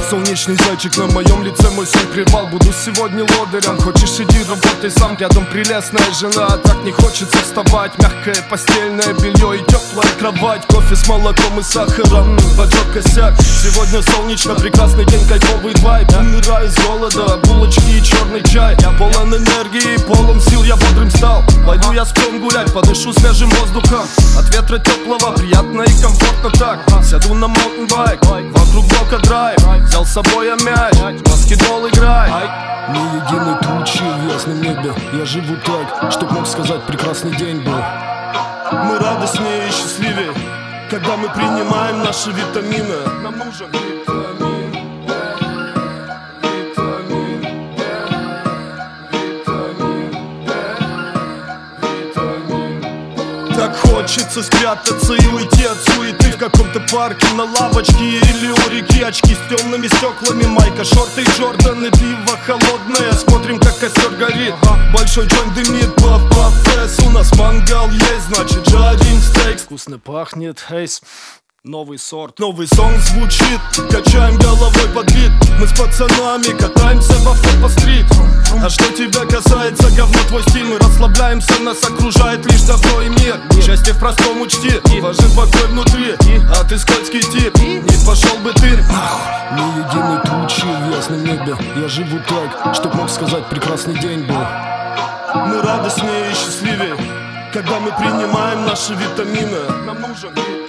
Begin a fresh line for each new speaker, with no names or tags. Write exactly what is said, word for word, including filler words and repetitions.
Солнечный зайчик на моем лице мой сон прервал. Буду сегодня лодырем, хочешь иди работай сам. Рядом прелестная жена, а так не хочется вставать. Мягкое постельное белье и теплая кровать. Кофе с молоком и сахаром, поджег косяк. Сегодня солнечно, прекрасный день, кайфовый вайб. Умираю с голода, булочки и черный чай. Полон энергии, полон сил, я бодрым стал. Пойду я с псом гулять, подышу свежим воздухом. От ветра теплого, приятно и комфортно так. Сяду на маунтинбайк, вокруг блока драйв. Взял с собой я мяч, баскетбол играй. Ни единой тучи в ясном небе. Я живу так, чтоб мог сказать, прекрасный день был. Мы радостнее и счастливее, когда мы принимаем наши витамины. Нам нужен витамин. Так хочется спрятаться и уйти от суеты в каком-то парке, на лавочке или у реки. Очки с темными стеклами, майка, шорты Джордан и пиво холодное. Смотрим, как костер горит, большой джойнт дымит. Пап-пап фэс, у нас мангал есть, значит жарим стейк. Вкусно пахнет, эйс. Новый сорт, новый сон звучит, качаем головой под бит. Мы с пацанами катаемся в авто по стрит. А что тебя касается, говно твой стиль. Мы расслабляемся, нас окружает лишь добро и мир. Счастье в простом учти, важен покой внутри. А ты скользкий тип, не пошел бы ты. Ни единой тучи в ясном небе. Я живу так, чтоб мог сказать, прекрасный день был. Мы радостнее и счастливее, когда мы принимаем наши витамины. Нам нужен